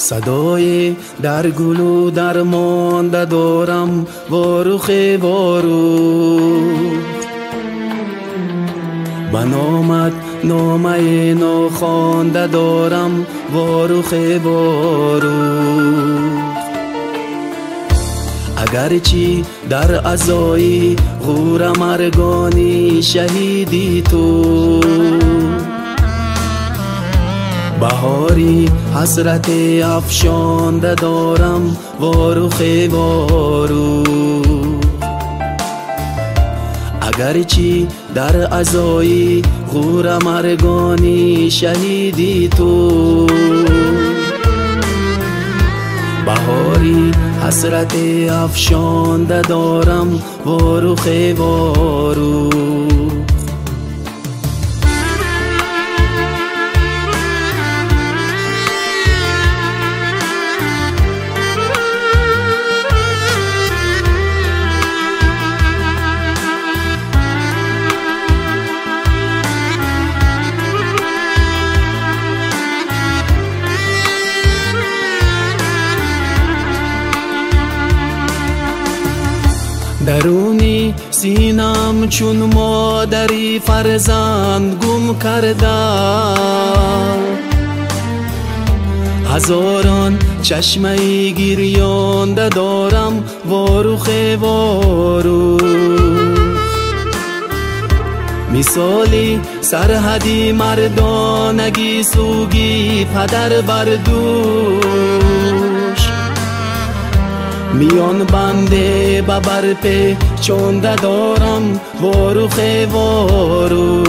صدای در گلو درمانده دارم وارخ وارو به نامت نامه ناخوانده دارم وارخ وارو اگرچه در عزای غور مرگانی شهیدی تو بهاری حسرت افشانده دارم وارخ وارو اگرچه در عزای غور مرگانی شهیدی تو بهاری حسرت افشانده دارم وارخ وارو درونی سینم چون مادری فرزند گم کرده هزاران چشمه گریانده دارم وارخ وارو مثالی سرحدی مردانگی سوگی پدر بردوش میان بنده ببر پیچانده دارم وارخ وارو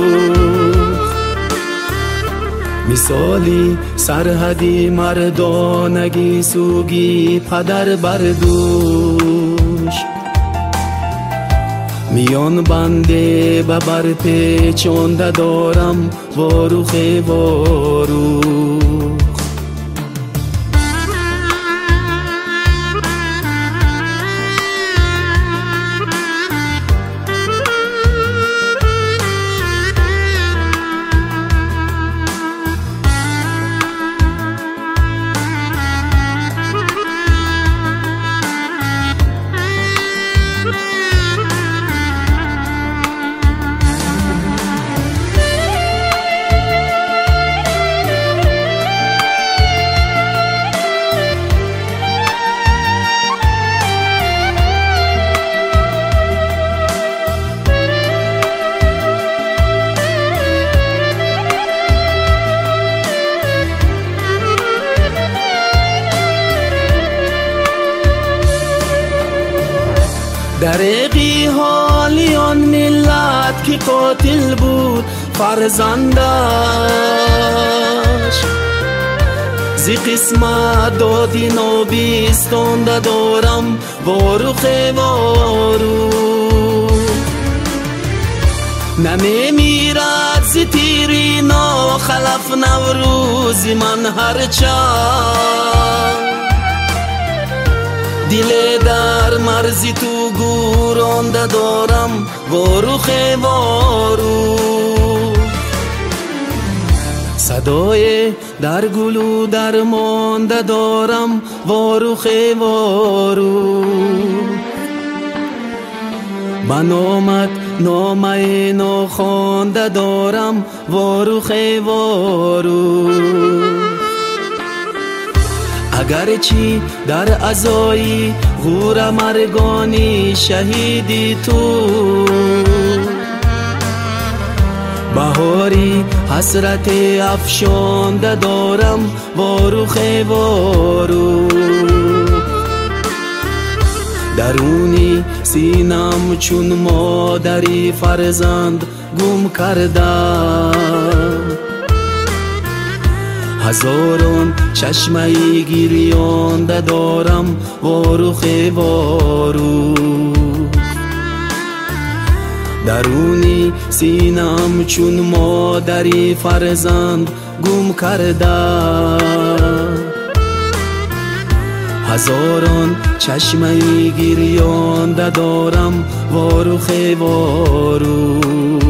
مثالی سرحدی مردانگی سوگی پدر بردوش میان بنده ببر پیچانده دارم وارخ وارو دریغی حالی آن ملت که قاتل بود فرزندش زی قسمت دادی نابیستانده دارم وارخ وارو نمی میرد زی تیری ناخلف نوروزی من هرچند دل در مرزی تو گورانده دارم وارخ وارو صدای در گلو درمانده دارم وارخ وارو به نامت نامه ناخوانده دارم وارخ وارو اگرچه در عزای غور مرگانی شهیدی تو بهاری حسرت افشانده دارم وارخ وارو درونی سینم چون مادری فرزند گم کرده هزاران چشمه گریانده دارم وارخ وارو درونی سینم چون مادری فرزند گم کرده هزاران چشمه گریانده دارم وارخ وارو